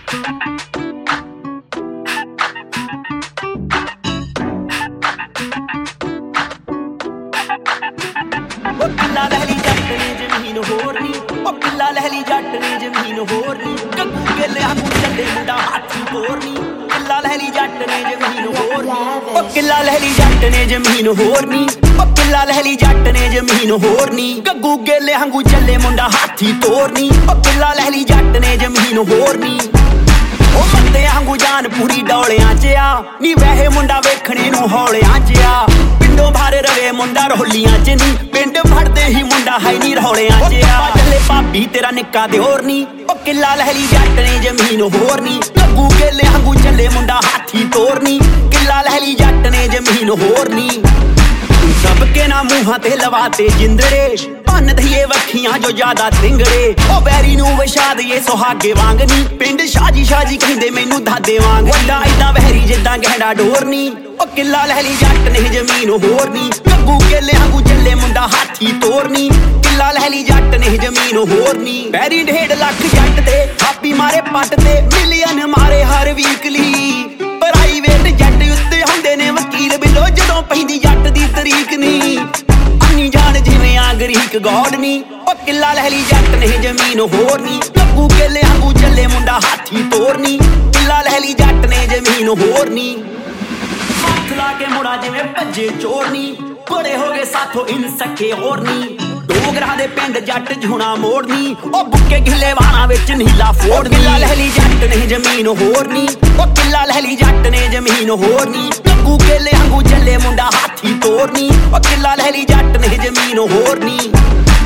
पिल्ला लहली जट ने जमीन होर नी ओ पिल्ला लहली जट ने जमीन होर नी गग्गू गेले आगू चले मुंडा हाथी तोरनी पिल्ला लहली जट ने जमीन होर नी ओ पिल्ला लहली जट ने जमीन होर नी ओ पिल्ला लहली जट ने जमीन होर नी गग्गू गेले आगू चले मुंडा हाथी तोरनी ओ पिल्ला लहली जट ने जमीन होर नी ओ मत्ते आगू जान पूरी डौलियां च आ नी वैहे मुंडा वेखणे नूं हौलियां च आ पिंडों बाहर रवे मुंडा रौलियां च नी पिंड फड़दे ही मुंडा है नी रौलियां च आ चले भाभी तेरा निक्का दिओर नी ओ किल्ला लहली जट ने जमीन होर नी गग्गू गेले आगू चले मुंडा हाथी तोरनी किल्ला लहली जट ने जमीन होर नी सबके ना मूहां ते लवाते जिंदरे भन दईए वखियां जो ज्यादा तिंगड़े ओ बैरी नूं विछाद ये सुहागे वांग नी पिंड शाजी शाजी कहिंदे मैनू दादे वांग वड्डा इदां वहरी जिद्दां गहड़ा डोरनी ओ किल्ला लहली जट ने जमीन होर नी गग्गू गेले आगू चले मुंडा हाथी तोरनी किल्ला लहली जट ने जमीन होर नी बैरी 1.5 लाख जट ते थापी मारे पट ते मिलियन मारे हर वीकली प्राइवेट जट उत्ते हुंदे ने वकील बिलो जदों पैंदी जट दी तरीक नी अन्नी जान जिवें आगरीक गॉड नी ओ किल्ला लहली जट ने जमीन होर नी गग्गू गेले आगू चले मुंडा हाथी तोरनी किल्ला लहली जट ने जमीन होर नी हाथ लाके मुड़ा जिवें भज्जे चोर नी बड़े हो गए साथों इन सके होर नी डोगरा दे पिंड जट झुना मोड़नी ओ बुक्के गिले वाणा विच नीला फोड़नी किल्ला लहली जट ने जमीन होर नी ओ किल्ला लहली जट ने जमीन होर नी गग्गू गेले आगू चले मुंडा हाथी तोरनी ओ किल्ला लहली जट ने जमीन होर नी